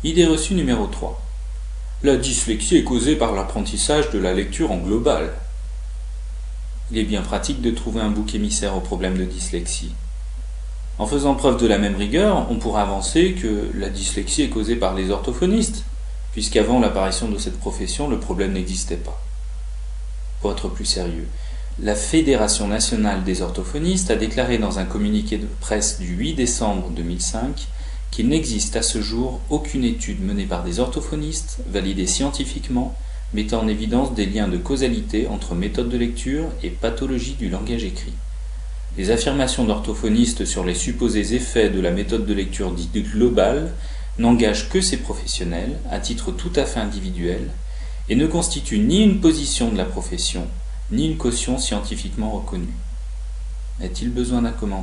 Idée reçue numéro 3. La dyslexie est causée par l'apprentissage de la lecture en global. Il est bien pratique de trouver un bouc émissaire au problème de dyslexie. En faisant preuve de la même rigueur, on pourra avancer que la dyslexie est causée par les orthophonistes, puisqu'avant l'apparition de cette profession, le problème n'existait pas. Pour être plus sérieux, la Fédération nationale des orthophonistes a déclaré dans un communiqué de presse du 8 décembre 2005 qu'il n'existe à ce jour aucune étude menée par des orthophonistes, validée scientifiquement, mettant en évidence des liens de causalité entre méthode de lecture et pathologie du langage écrit. Les affirmations d'orthophonistes sur les supposés effets de la méthode de lecture dite globale n'engagent que ces professionnels, à titre tout à fait individuel, et ne constituent ni une position de la profession, ni une caution scientifiquement reconnue. Est-il besoin d'un commentaire ?